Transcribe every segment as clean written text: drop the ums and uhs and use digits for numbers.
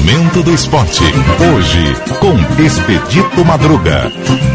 Momento do Esporte. Hoje, com Expedito Madruga.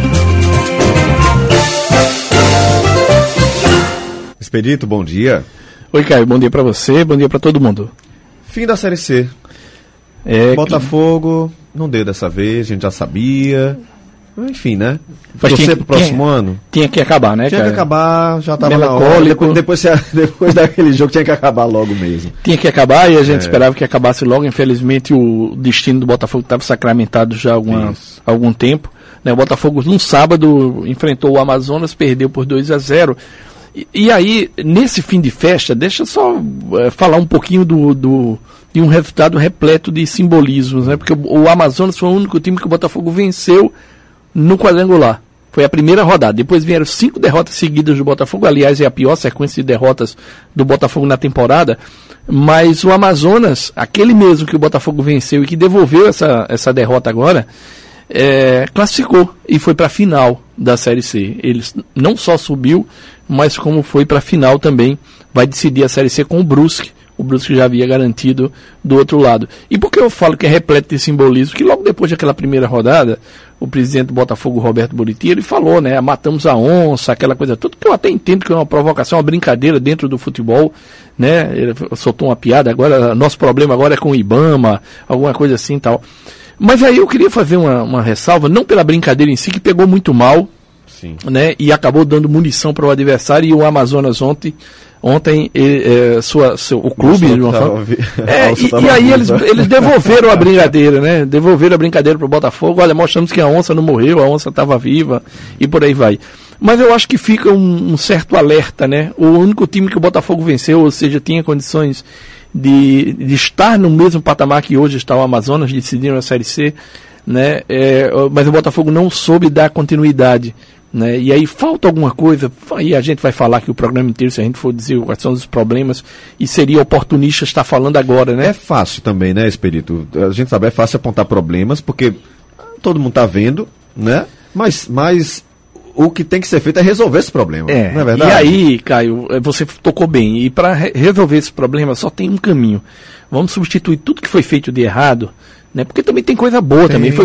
Expedito, bom dia. Oi, Caio, bom dia pra você, bom dia pra todo mundo. Fim da Série C. Botafogo não deu dessa vez, a gente já sabia. Enfim, né? Torcer pro próximo ano. Tinha que acabar, né, Tinha cara? que acabar, já estava na hora. Depois daquele jogo tinha que acabar logo mesmo. Tinha que acabar e a gente esperava que acabasse logo. Infelizmente, o destino do Botafogo estava sacramentado já há algum tempo. Né? O Botafogo, no sábado, enfrentou o Amazonas, perdeu por 2-0. E aí, nesse fim de festa, deixa eu só falar um pouquinho de um resultado repleto de simbolismos, né? Porque o Amazonas foi o único time que o Botafogo venceu no quadrangular. Foi a primeira rodada. Depois vieram 5 derrotas seguidas do Botafogo. Aliás, é a pior sequência de derrotas do Botafogo na temporada. Mas o Amazonas, aquele mesmo que o Botafogo venceu e que devolveu essa derrota agora, classificou e foi para a final da Série C. Ele não só subiu, mas como foi para a final também, vai decidir a Série C com o Brusque. O Brusque já havia garantido do outro lado. E por que eu falo que é repleto de simbolismo? Que logo depois daquela primeira rodada, o presidente do Botafogo, Roberto Buriti, ele falou, né, matamos a onça, aquela coisa toda, que eu até entendo que é uma provocação, uma brincadeira dentro do futebol, né, ele soltou uma piada, agora, nosso problema agora é com o Ibama, alguma coisa assim e tal. Mas aí eu queria fazer uma ressalva, não pela brincadeira em si, que pegou muito mal, sim, né, e acabou dando munição para o adversário, e o Amazonas ontem o clube de uma forma, e aí eles devolveram a brincadeira, né? Devolveram a brincadeira pro Botafogo. Olha, mostramos que a onça não morreu, a onça estava viva e por aí vai. Mas eu acho que fica um certo alerta, né? O único time que o Botafogo venceu, ou seja, tinha condições de estar no mesmo patamar que hoje está o Amazonas, decidiram a Série C, né? Mas o Botafogo não soube dar continuidade, né? E aí falta alguma coisa, e a gente vai falar aqui o programa inteiro, se a gente for dizer quais são os problemas, e seria oportunista estar falando agora, né? É fácil também, né, Expedito? A gente sabe, é fácil apontar problemas, porque todo mundo está vendo, né? Mas o que tem que ser feito é resolver esse problema, não é verdade? E aí, Caio, você tocou bem, e para resolver esse problema só tem um caminho. Vamos substituir tudo que foi feito de errado, né? Porque também tem coisa boa,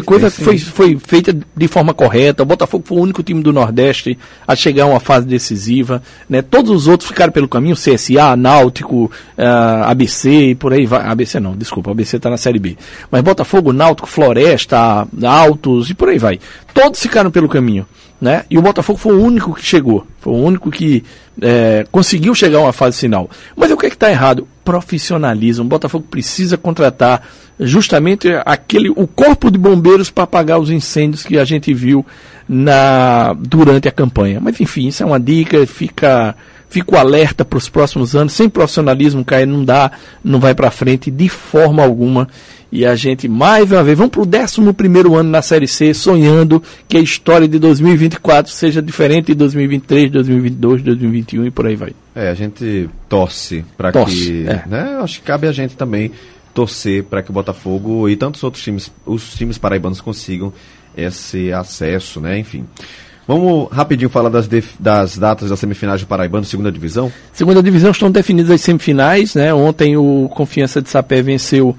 foi feita de forma correta. O Botafogo foi o único time do Nordeste a chegar a uma fase decisiva, né? Todos os outros ficaram pelo caminho, CSA, Náutico, ABC e por aí vai. ABC não, desculpa, ABC está na Série B. Mas Botafogo, Náutico, Floresta, Altos e por aí vai. Todos ficaram pelo caminho, né? E o Botafogo foi o único que chegou, foi o único que conseguiu chegar a uma fase final. Mas o que é que está errado? Profissionalismo. O Botafogo precisa contratar justamente o corpo de bombeiros para apagar os incêndios que a gente viu durante a campanha. Mas enfim, isso é uma dica, fico alerta para os próximos anos. Sem profissionalismo, Caio, não vai para frente de forma alguma. E a gente, mais uma vez, vamos para o 11º ano na Série C, sonhando que a história de 2024 seja diferente de 2023, 2022, 2021 e por aí vai. A gente torce para que... né? Acho que cabe a gente também torcer para que o Botafogo e tantos outros times, os times paraibanos, consigam esse acesso, né? Enfim. Vamos rapidinho falar das datas das semifinais do Paraibano, segunda divisão? Segunda divisão estão definidas as semifinais, né? Ontem o Confiança de Sapé venceu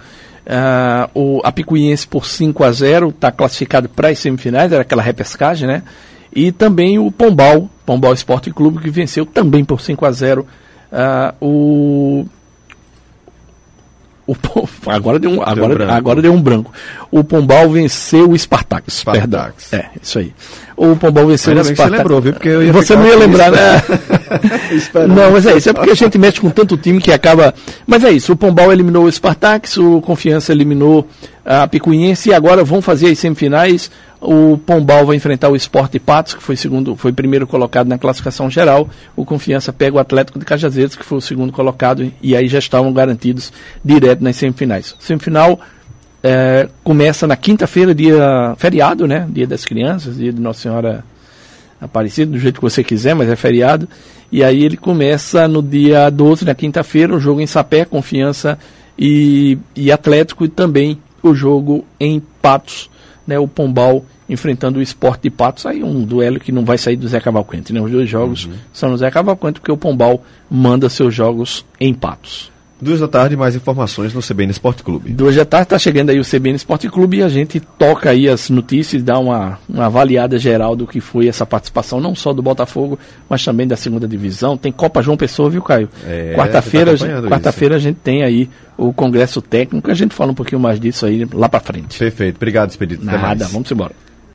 o Apicuiense por 5-0, está classificado para as semifinais, era aquela repescagem, né? E também o Pombal Esporte Clube, que venceu também por 5-0 agora deu um branco. O Pombal venceu o Spartax. Perdão. Isso aí. O Pombal venceu o Spartax. Você lembrou, viu? Porque você não ia lembrar, né? Não, mas é isso. É porque a gente mexe com tanto time que acaba... Mas é isso. O Pombal eliminou o Spartax, o Confiança eliminou a Picuiense e agora vão fazer as semifinais. O Pombal vai enfrentar o Sport Patos, que foi primeiro colocado na classificação geral. O Confiança pega o Atlético de Cajazeiras, que foi o segundo colocado, e aí já estavam garantidos direto nas semifinais. Semifinal começa na quinta-feira, dia feriado, né? Dia das Crianças, dia de Nossa Senhora Aparecida, do jeito que você quiser, mas é feriado. E aí ele começa no dia 12, na quinta-feira, o jogo em Sapé, Confiança e Atlético, e também o jogo em Patos, né, o Pombal enfrentando o Sport de Patos. Aí um duelo que não vai sair do Zé Cavalcante, né? Os dois jogos são no Zé Cavalcante, porque o Pombal manda seus jogos em Patos. 2 da tarde, mais informações no CBN Esporte Clube. 2 da tarde está chegando aí o CBN Esporte Clube e a gente toca aí as notícias, dá uma avaliada geral do que foi essa participação, não só do Botafogo, mas também da segunda divisão. Tem Copa João Pessoa, viu, Caio? Quarta-feira a gente tem aí o Congresso Técnico, a gente fala um pouquinho mais disso aí lá para frente. Perfeito, obrigado, Expedito. Nada, vamos embora.